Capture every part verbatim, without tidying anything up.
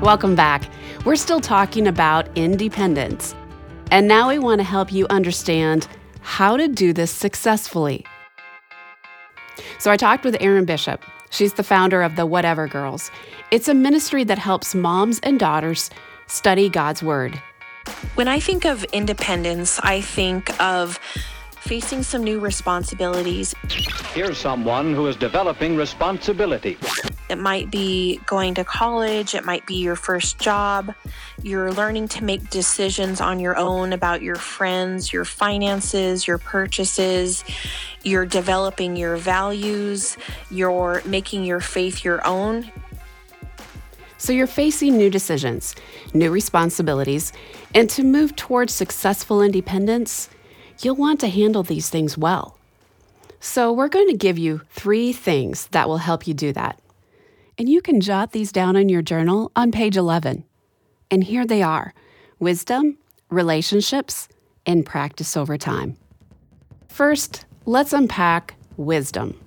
Welcome back. We're still talking about independence. And now we want to help you understand how to do this successfully. So I talked with Erin Bishop. She's the founder of the Whatever Girls. It's a ministry that helps moms and daughters study God's Word. When I think of independence, I think of facing some new responsibilities. Here's someone who is developing responsibility. It might be going to college, it might be your first job. You're learning to make decisions on your own about your friends, your finances, your purchases. You're developing your values. You're making your faith your own. So you're facing new decisions, new responsibilities, and to move towards successful independence, you'll want to handle these things well. So we're going to give you three things that will help you do that. And you can jot these down in your journal on page eleven. And here they are: wisdom, relationships, and practice over time. First, let's unpack wisdom.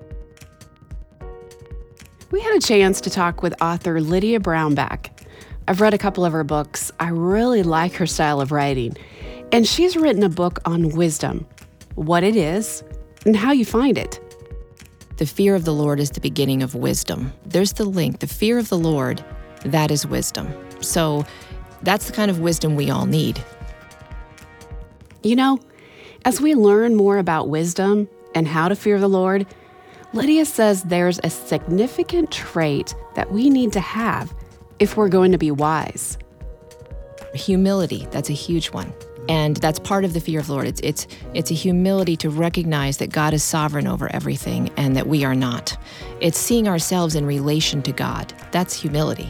We had a chance to talk with author Lydia Brownback. I've read a couple of her books. I really like her style of writing. And she's written a book on wisdom, what it is, and how you find it. The fear of the Lord is the beginning of wisdom. There's the link. The fear of the Lord, that is wisdom. So that's the kind of wisdom we all need. You know, as we learn more about wisdom and how to fear the Lord, Lydia says there's a significant trait that we need to have if we're going to be wise. Humility, that's a huge one. And that's part of the fear of the Lord. It's, it's, it's a humility to recognize that God is sovereign over everything and that we are not. It's seeing ourselves in relation to God. That's humility.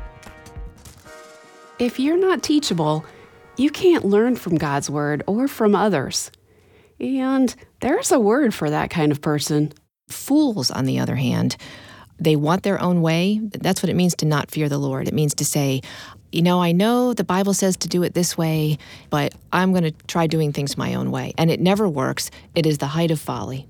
If you're not teachable, you can't learn from God's Word or from others. And there's a word for that kind of person. Fools, on the other hand, they want their own way. That's what it means to not fear the Lord. It means to say, you know, I know the Bible says to do it this way, but I'm going to try doing things my own way. And it never works. It is the height of folly.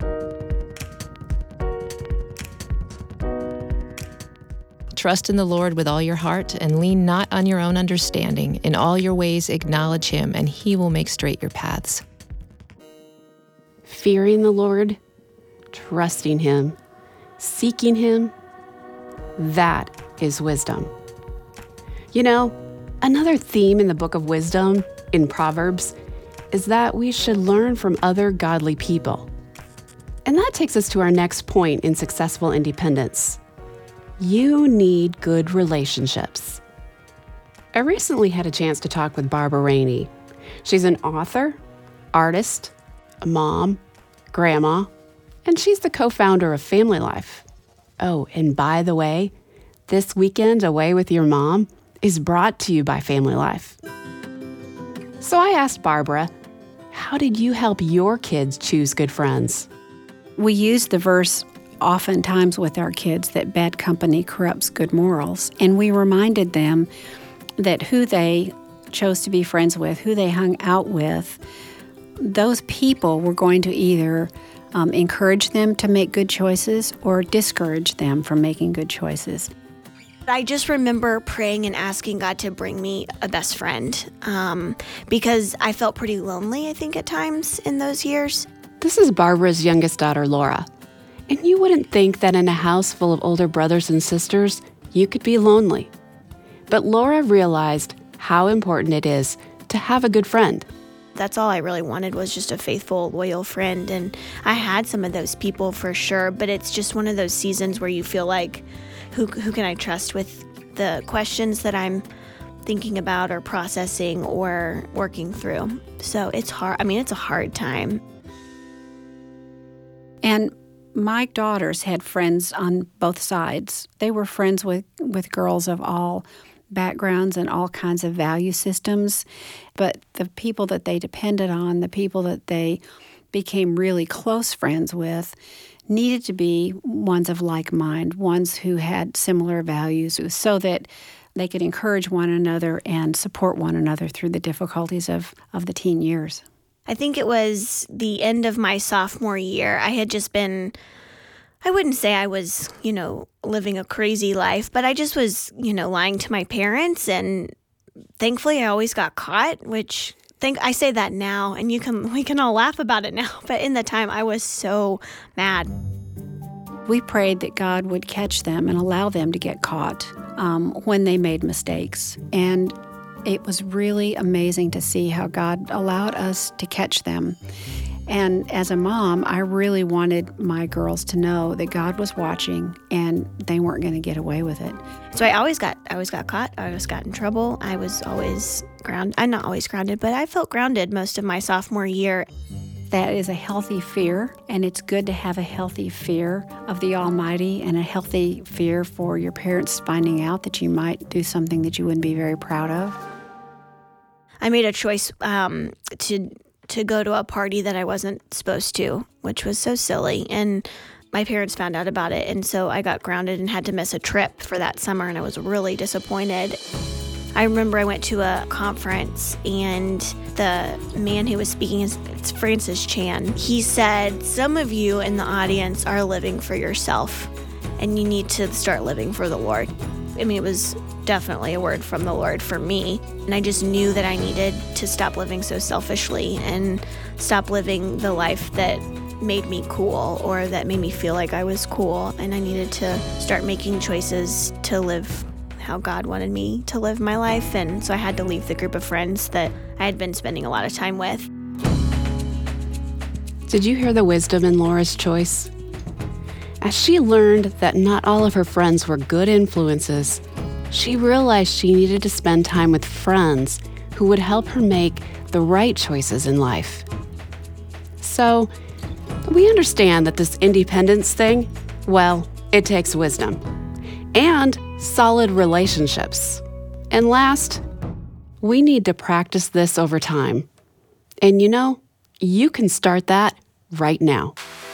Trust in the Lord with all your heart and lean not on your own understanding. In all your ways acknowledge Him, and He will make straight your paths. Fearing the Lord, trusting Him, seeking Him, that is wisdom. You know, another theme in the book of wisdom, in Proverbs, is that we should learn from other godly people. And that takes us to our next point in successful independence. You need good relationships. I recently had a chance to talk with Barbara Rainey. She's an author, artist, a mom, grandma, and she's the co-founder of Family Life. Oh, and by the way, this weekend away with your mom is brought to you by Family Life. So I asked Barbara, how did you help your kids choose good friends? We use the verse oftentimes with our kids that bad company corrupts good morals, and we reminded them that who they chose to be friends with, who they hung out with, those people were going to either um, encourage them to make good choices or discourage them from making good choices. I just remember praying and asking God to bring me a best friend um, because I felt pretty lonely, I think, at times in those years. This is Barbara's youngest daughter, Laura. And you wouldn't think that in a house full of older brothers and sisters, you could be lonely. But Laura realized how important it is to have a good friend. That's all I really wanted, was just a faithful, loyal friend. And I had some of those people for sure, but it's just one of those seasons where you feel like, who who can I trust with the questions that I'm thinking about or processing or working through? So it's hard. I mean, it's a hard time. And my daughters had friends on both sides. They were friends with, with girls of all backgrounds and all kinds of value systems. But the people that they depended on, the people that they became really close friends with, needed to be ones of like mind, ones who had similar values, so that they could encourage one another and support one another through the difficulties of, of the teen years. I think it was the end of my sophomore year. I had just been I wouldn't say I was, you know, living a crazy life, but I just was, you know, lying to my parents, and thankfully I always got caught, which think I say that now and you can we can all laugh about it now, but in the time I was so mad. We prayed that God would catch them and allow them to get caught um, when they made mistakes. And it was really amazing to see how God allowed us to catch them. And as a mom, I really wanted my girls to know that God was watching and they weren't going to get away with it. So I always got I always got caught. I always got in trouble. I was always grounded. I'm not always grounded, but I felt grounded most of my sophomore year. That is a healthy fear, and it's good to have a healthy fear of the Almighty and a healthy fear for your parents finding out that you might do something that you wouldn't be very proud of. I made a choice um, to to go to a party that I wasn't supposed to, which was so silly. And my parents found out about it, and so I got grounded and had to miss a trip for that summer, and I was really disappointed. I remember I went to a conference, and the man who was speaking is it's Francis Chan. He said, some of you in the audience are living for yourself, and you need to start living for the Lord. I mean, it was definitely a word from the Lord for me, and I just knew that I needed to stop living so selfishly and stop living the life that made me cool or that made me feel like I was cool, and I needed to start making choices to live how God wanted me to live my life. And so I had to leave the group of friends that I had been spending a lot of time with. Did you hear the wisdom in Laura's choice? As she learned that not all of her friends were good influences, she realized she needed to spend time with friends who would help her make the right choices in life. So, we understand that this independence thing, well, it takes wisdom and solid relationships. And last, we need to practice this over time. And you know, you can start that right now.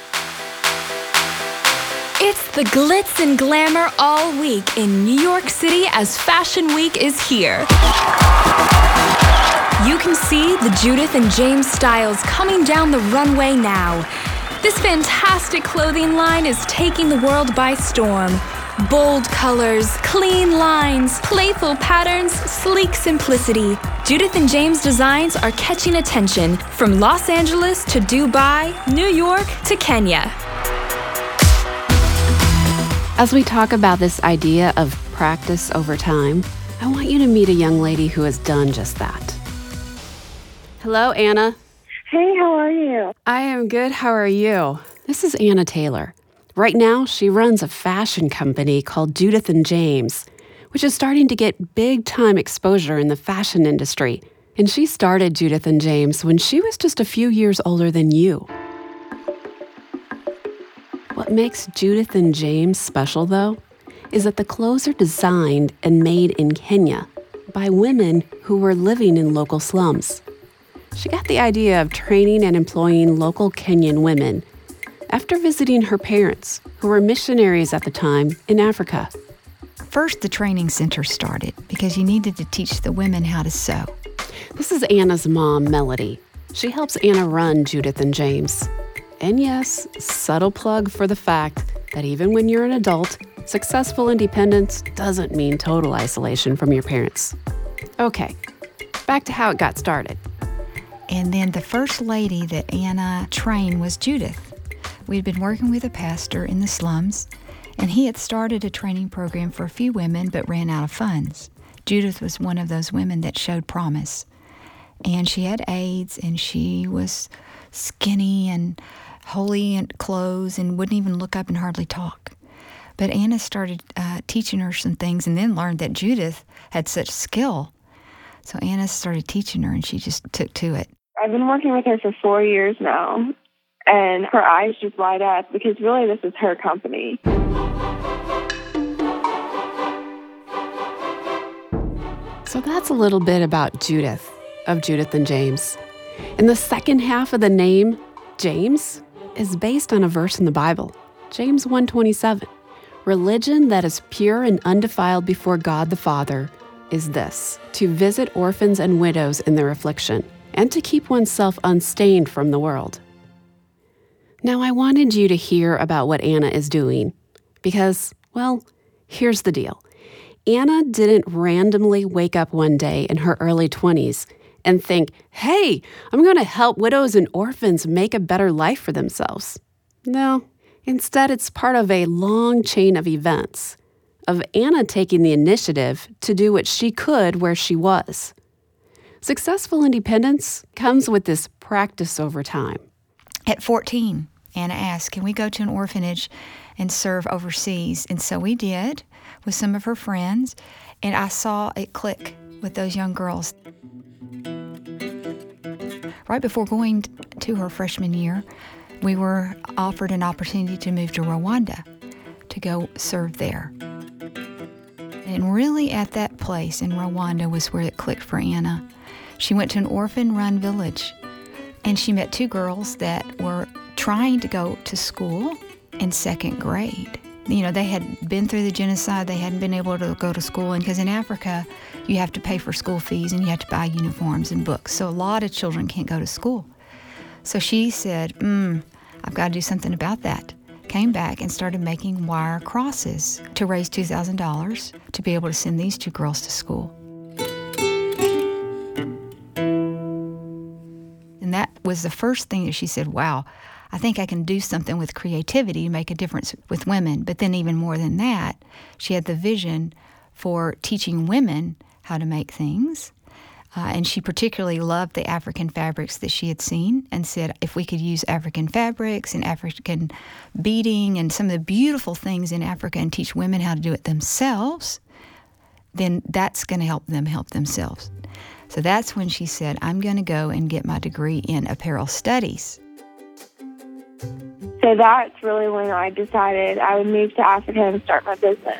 It's the glitz and glamour all week in New York City as Fashion Week is here. You can see the Judith and James styles coming down the runway now. This fantastic clothing line is taking the world by storm. Bold colors, clean lines, playful patterns, sleek simplicity. Judith and James designs are catching attention from Los Angeles to Dubai, New York to Kenya. As we talk about this idea of practice over time, I want you to meet a young lady who has done just that. Hello, Anna. Hey, how are you? I am good. How are you? This is Anna Taylor. Right now, she runs a fashion company called Judith and James, which is starting to get big-time exposure in the fashion industry. And she started Judith and James when she was just a few years older than you. What makes Judith and James special, though, is that the clothes are designed and made in Kenya by women who were living in local slums. She got the idea of training and employing local Kenyan women after visiting her parents, who were missionaries at the time in Africa. First, the training center started because you needed to teach the women how to sew. This is Anna's mom, Melody. She helps Anna run Judith and James. And yes, subtle plug for the fact that even when you're an adult, successful independence doesn't mean total isolation from your parents. Okay, back to how it got started. And then the first lady that Anna trained was Judith. We had been working with a pastor in the slums, and he had started a training program for a few women but ran out of funds. Judith was one of those women that showed promise. And she had AIDS, and she was skinny and holey in clothes and wouldn't even look up and hardly talk. But Anna started uh, teaching her some things and then learned that Judith had such skill. So Anna started teaching her, and she just took to it. I've been working with her for four years now, and her eyes just light up because really this is her company. So that's a little bit about Judith, of Judith and James. And the second half of the name, James, is based on a verse in the Bible, James one twenty-seven. Religion that is pure and undefiled before God the Father is this, to visit orphans and widows in their affliction, and to keep oneself unstained from the world. Now, I wanted you to hear about what Anna is doing because, well, here's the deal. Anna didn't randomly wake up one day in her early twenties and think, hey, I'm going to help widows and orphans make a better life for themselves. No, instead it's part of a long chain of events, of Anna taking the initiative to do what she could where she was. Successful independence comes with this practice over time. At fourteen, Anna asked, can we go to an orphanage and serve overseas? And so we did with some of her friends, and I saw it click with those young girls. Right before going to her freshman year, we were offered an opportunity to move to Rwanda to go serve there. And really at that place in Rwanda was where it clicked for Anna. She went to an orphan-run village, and she met two girls that were trying to go to school in second grade. You know, they had been through the genocide. They hadn't been able to go to school. And because in Africa, you have to pay for school fees and you have to buy uniforms and books. So a lot of children can't go to school. So she said, mm, I've got to do something about that. Came back and started making wire crosses to raise two thousand dollars to be able to send these two girls to school. And that was the first thing that she said, wow, I think I can do something with creativity to make a difference with women. But then even more than that, she had the vision for teaching women how to make things. Uh, and she particularly loved the African fabrics that she had seen and said, if we could use African fabrics and African beading and some of the beautiful things in Africa and teach women how to do it themselves, then that's going to help them help themselves. So that's when she said, I'm going to go and get my degree in apparel studies. So that's really when I decided I would move to Africa and start my business.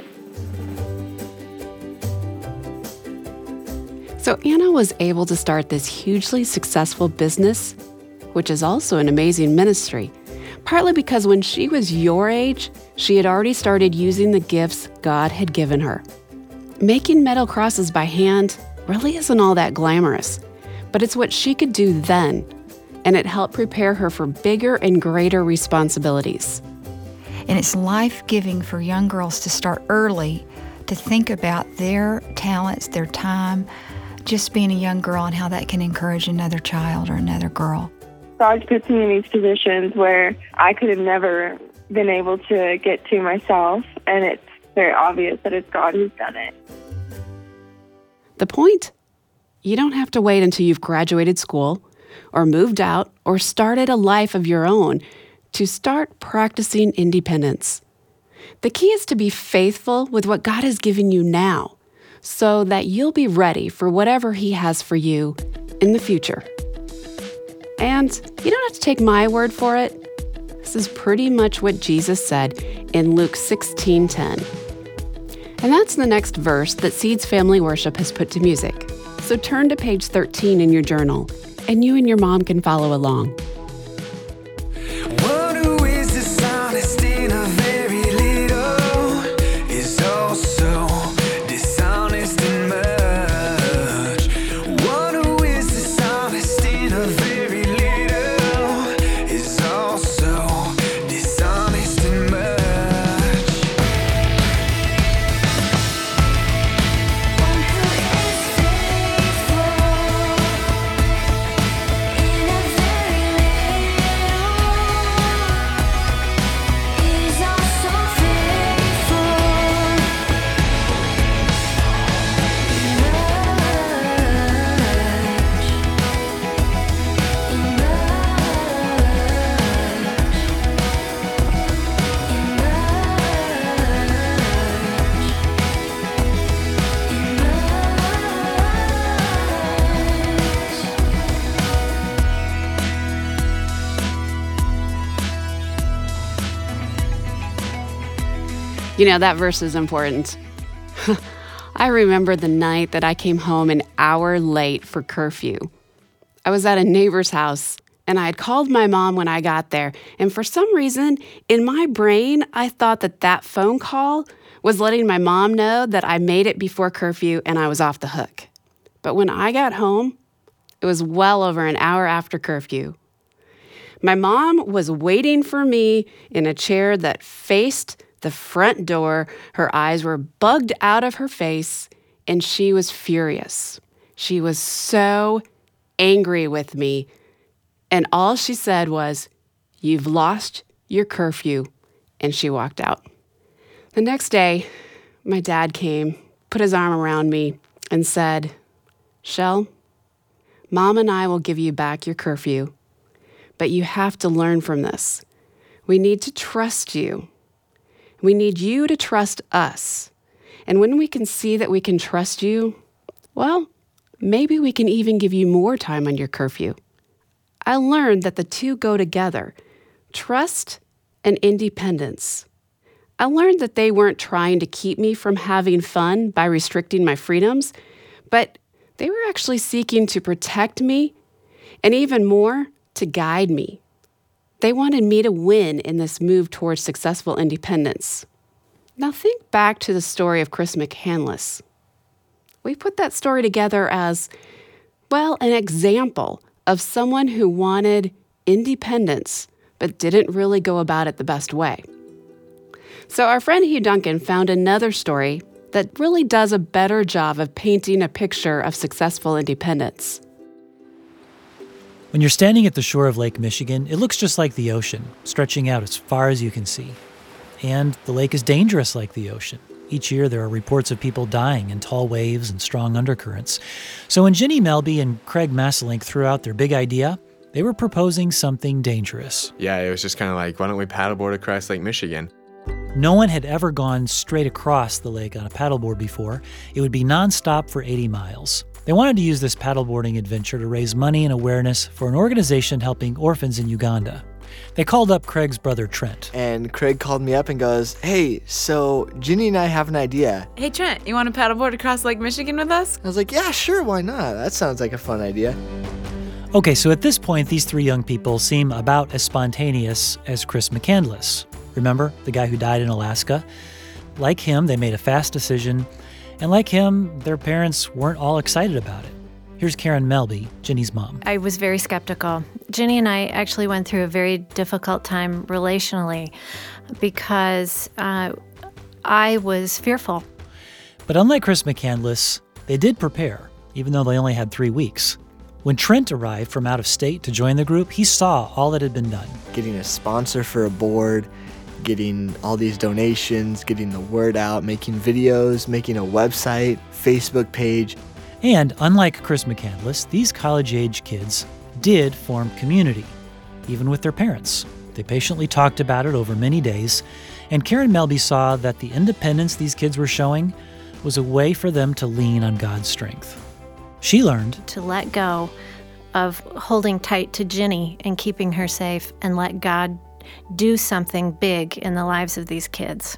So Anna was able to start this hugely successful business, which is also an amazing ministry, partly because when she was your age, she had already started using the gifts God had given her. Making metal crosses by hand really isn't all that glamorous, but it's what she could do then, and it helped prepare her for bigger and greater responsibilities. And it's life-giving for young girls to start early to think about their talents, their time, just being a young girl and how that can encourage another child or another girl. God puts me in these positions where I could have never been able to get to myself, and it's very obvious that it's God who's done it. The point? You don't have to wait until you've graduated school or moved out or started a life of your own to start practicing independence. The key is to be faithful with what God has given you now so that you'll be ready for whatever He has for you in the future. And you don't have to take my word for it. This is pretty much what Jesus said in Luke sixteen ten. And that's the next verse that Seeds Family Worship has put to music. So turn to page thirteen in your journal, and you and your mom can follow along. You know, that verse is important. I remember the night that I came home an hour late for curfew. I was at a neighbor's house, and I had called my mom when I got there. And for some reason, in my brain, I thought that that phone call was letting my mom know that I made it before curfew and I was off the hook. But when I got home, it was well over an hour after curfew. My mom was waiting for me in a chair that faced the front door. Her eyes were bugged out of her face, and she was furious. She was so angry with me. And all she said was, "You've lost your curfew." And she walked out. The next day, my dad came, put his arm around me, and said, "Shell, Mom and I will give you back your curfew, but you have to learn from this. We need to trust you. We need you to trust us. And when we can see that we can trust you, well, maybe we can even give you more time on your curfew." I learned that the two go together, trust and independence. I learned that they weren't trying to keep me from having fun by restricting my freedoms, but they were actually seeking to protect me and even more, to guide me. They wanted me to win in this move towards successful independence. Now think back to the story of Chris McCandless. We put that story together as, well, an example of someone who wanted independence but didn't really go about it the best way. So our friend Hugh Duncan found another story that really does a better job of painting a picture of successful independence. When you're standing at the shore of Lake Michigan, it looks just like the ocean, stretching out as far as you can see. And the lake is dangerous like the ocean. Each year there are reports of people dying in tall waves and strong undercurrents. So when Ginny Melby and Craig Masselink threw out their big idea, they were proposing something dangerous. Yeah, it was just kind of like, why don't we paddleboard across Lake Michigan? No one had ever gone straight across the lake on a paddleboard before. It would be nonstop for eighty miles. They wanted to use this paddleboarding adventure to raise money and awareness for an organization helping orphans in Uganda. They called up Craig's brother Trent. And Craig called me up and goes, "Hey, so Ginny and I have an idea." "Hey Trent, you want to paddleboard across Lake Michigan with us?" I was like, "Yeah, sure, why not? That sounds like a fun idea." Okay, so at this point, these three young people seem about as spontaneous as Chris McCandless. Remember, the guy who died in Alaska? Like him, they made a fast decision, and like him, their parents weren't all excited about it. Here's Karen Melby, Ginny's mom. I was very skeptical. Ginny and I actually went through a very difficult time relationally because uh, I was fearful. But unlike Chris McCandless, they did prepare, even though they only had three weeks. When Trent arrived from out of state to join the group, he saw all that had been done. Getting a sponsor for a board, getting all these donations, getting the word out, making videos, making a website, Facebook page. And unlike Chris McCandless, these college-age kids did form community, even with their parents. They patiently talked about it over many days, and Karen Melby saw that the independence these kids were showing was a way for them to lean on God's strength. She learned to let go of holding tight to Ginny and keeping her safe and let God do something big in the lives of these kids.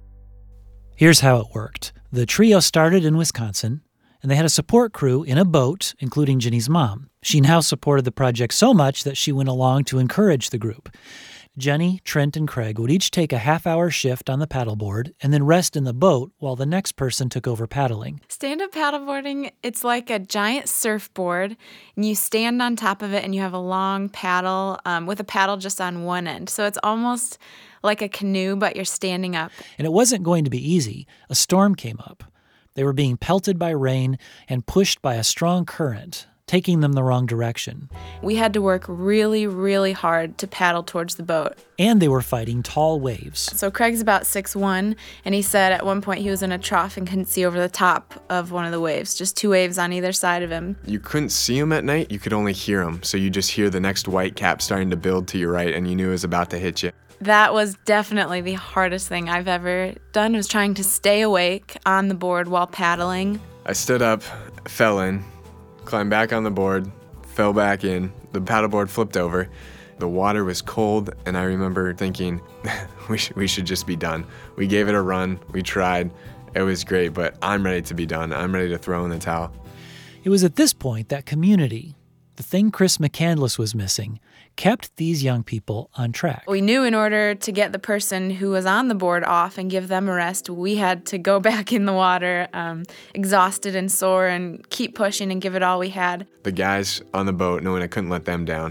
Here's how it worked. The trio started in Wisconsin, and they had a support crew in a boat, including Ginny's mom. She now supported the project so much that she went along to encourage the group. Jenny, Trent, and Craig would each take a half-hour shift on the paddleboard and then rest in the boat while the next person took over paddling. Stand-up paddleboarding, it's like a giant surfboard, and you stand on top of it and you have a long paddle um, with a paddle just on one end. So it's almost like a canoe, but you're standing up. And it wasn't going to be easy. A storm came up. They were being pelted by rain and pushed by a strong current, taking them the wrong direction. We had to work really, really hard to paddle towards the boat. And they were fighting tall waves. So Craig's about six one, and he said at one point he was in a trough and couldn't see over the top of one of the waves, just two waves on either side of him. You couldn't see them at night, you could only hear them. So you just hear the next white cap starting to build to your right, and you knew it was about to hit you. That was definitely the hardest thing I've ever done, was trying to stay awake on the board while paddling. I stood up, fell in, climbed back on the board, fell back in. The paddleboard flipped over. The water was cold, and I remember thinking, we, sh- we should just be done. We gave it a run. We tried. It was great, but I'm ready to be done. I'm ready to throw in the towel. It was at this point that community, the thing Chris McCandless was missing, kept these young people on track. We knew in order to get the person who was on the board off and give them a rest, we had to go back in the water, um, exhausted and sore, and keep pushing and give it all we had. The guys on the boat, knowing I couldn't let them down,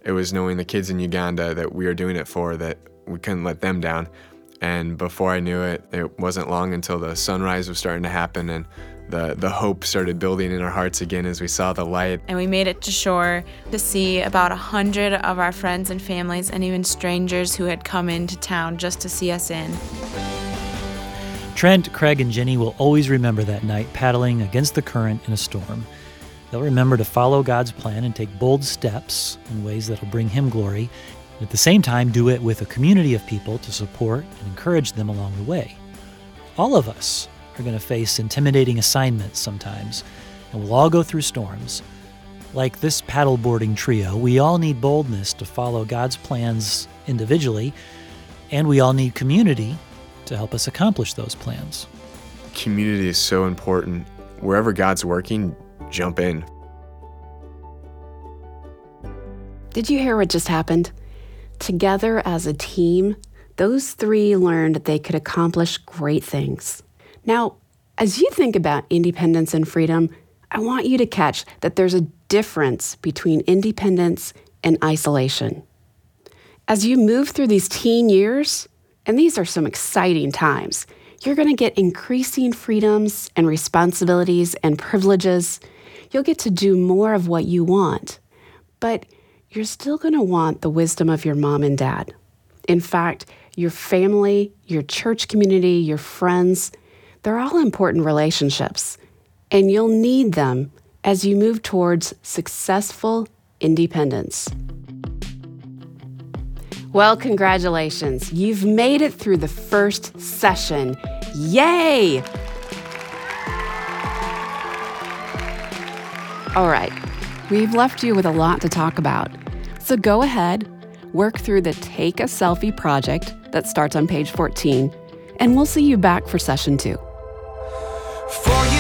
It was knowing the kids in Uganda that we were doing it for, that we couldn't let them down. And before I knew it, it wasn't long until the sunrise was starting to happen, and the, the hope started building in our hearts again as we saw the light. And we made it to shore to see about a hundred of our friends and families and even strangers who had come into town just to see us in. Trent, Craig, and Jenny will always remember that night paddling against the current in a storm. They'll remember to follow God's plan and take bold steps in ways that'll bring Him glory, and at the same time do it with a community of people to support and encourage them along the way. All of us are going to face intimidating assignments sometimes, and we'll all go through storms. Like this paddleboarding trio, we all need boldness to follow God's plans individually, and we all need community to help us accomplish those plans. Community is so important. Wherever God's working, jump in. Did you hear what just happened? Together as a team, those three learned they could accomplish great things. Now, as you think about independence and freedom, I want you to catch that there's a difference between independence and isolation. As you move through these teen years, and these are some exciting times, you're going to get increasing freedoms and responsibilities and privileges. You'll get to do more of what you want, but you're still going to want the wisdom of your mom and dad. In fact, your family, your church community, your friends, they're all important relationships, and you'll need them as you move towards successful independence. Well, congratulations. You've made it through the first session. Yay! All right, we've left you with a lot to talk about. So go ahead, work through the Take a Selfie project that starts on page fourteen, and we'll see you back for session two. For you